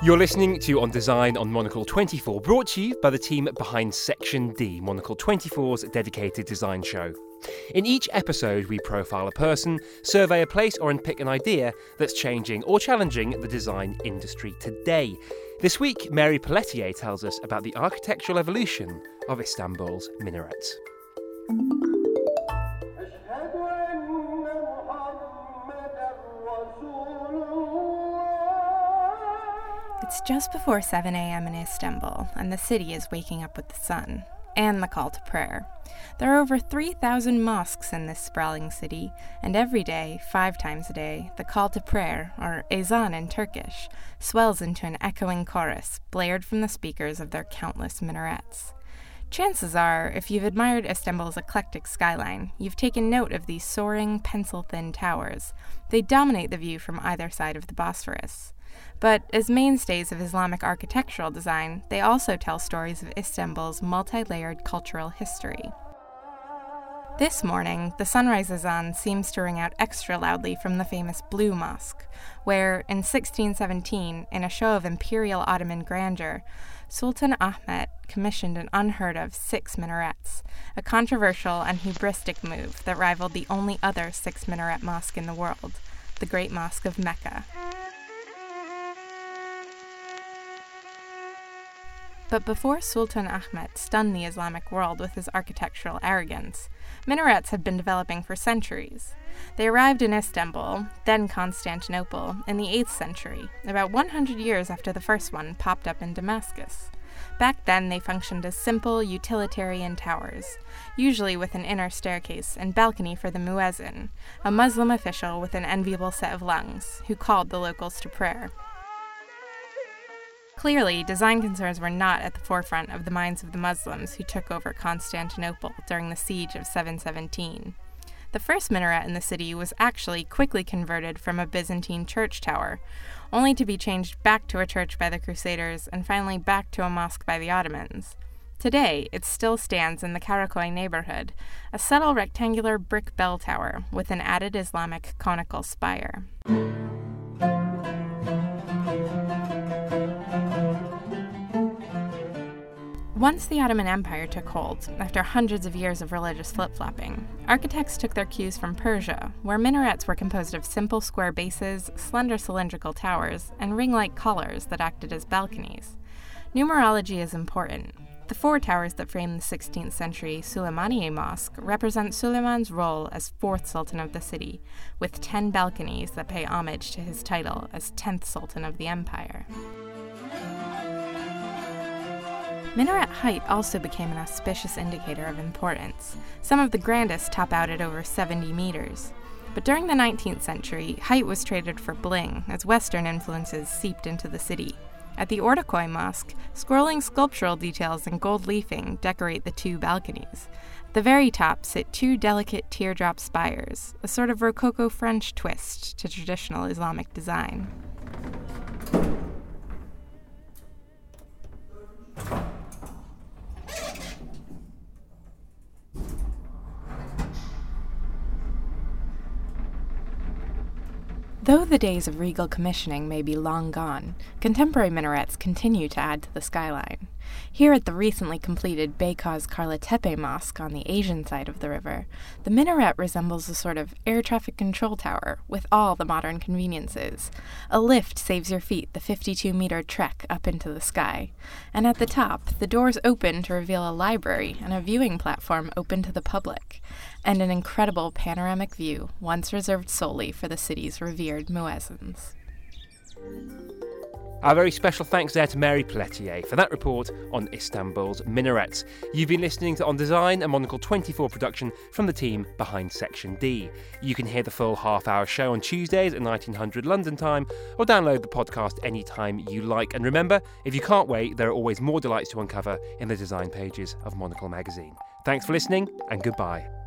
You're listening to On Design on Monocle 24, brought to you by the team behind Section D, Monocle 24's dedicated design show. In each episode, we profile a person, survey a place, or unpick an idea that's changing or challenging the design industry today. This week, Mary Pelletier tells us about the architectural evolution of Istanbul's minarets. It's just before 7 a.m. in Istanbul, and the city is waking up with the sun and the call to prayer. There are over 3,000 mosques in this sprawling city, and every day, 5 times a day, the call to prayer, or ezan in Turkish, swells into an echoing chorus, blared from the speakers of their countless minarets. Chances are, if you've admired Istanbul's eclectic skyline, you've taken note of these soaring, pencil-thin towers. They dominate the view from either side of the Bosphorus. But as mainstays of Islamic architectural design, they also tell stories of Istanbul's multi-layered cultural history. This morning, the sunrise azan seems to ring out extra loudly from the famous Blue Mosque, where, in 1617, in a show of imperial Ottoman grandeur, Sultan Ahmet commissioned an unheard-of 6 minarets, a controversial and hubristic move that rivaled the only other 6-minaret mosque in the world, the Great Mosque of Mecca. But before Sultan Ahmet stunned the Islamic world with his architectural arrogance, minarets had been developing for centuries. They arrived in Istanbul, then Constantinople, in the 8th century, about 100 years after the first one popped up in Damascus. Back then, they functioned as simple, utilitarian towers, usually with an inner staircase and balcony for the muezzin, a Muslim official with an enviable set of lungs, who called the locals to prayer. Clearly, design concerns were not at the forefront of the minds of the Muslims who took over Constantinople during the siege of 717. The first minaret in the city was actually quickly converted from a Byzantine church tower, only to be changed back to a church by the Crusaders and finally back to a mosque by the Ottomans. Today, it still stands in the Karakoy neighborhood, a subtle rectangular brick bell tower with an added Islamic conical spire. Once the Ottoman Empire took hold, after hundreds of years of religious flip-flopping, architects took their cues from Persia, where minarets were composed of simple square bases, slender cylindrical towers, and ring-like collars that acted as balconies. Numerology is important. The 4 towers that frame the 16th century Süleymaniye Mosque represent Suleiman's role as 4th Sultan of the city, with 10 balconies that pay homage to his title as 10th Sultan of the Empire. Minaret height also became an auspicious indicator of importance. Some of the grandest top out at over 70 meters. But during the 19th century, height was traded for bling as Western influences seeped into the city. At the Ortaköy Mosque, scrolling sculptural details and gold leafing decorate the 2 balconies. At the very top sit 2 delicate teardrop spires, a sort of Rococo French twist to traditional Islamic design. Though the days of regal commissioning may be long gone, contemporary minarets continue to add to the skyline. Here at the recently completed Beykoz Karlatepe Mosque on the Asian side of the river, the minaret resembles a sort of air traffic control tower with all the modern conveniences. A lift saves your feet the 52-meter trek up into the sky. And at the top, the doors open to reveal a library and a viewing platform open to the public, and an incredible panoramic view once reserved solely for the city's revered muezzins. Our very special thanks there to Mary Pelletier for that report on Istanbul's minarets. You've been listening to On Design, a Monocle 24 production from the team behind Section D. You can hear the full half-hour show on Tuesdays at 1900 London time, or download the podcast anytime you like. And remember, if you can't wait, there are always more delights to uncover in the design pages of Monocle magazine. Thanks for listening, and goodbye.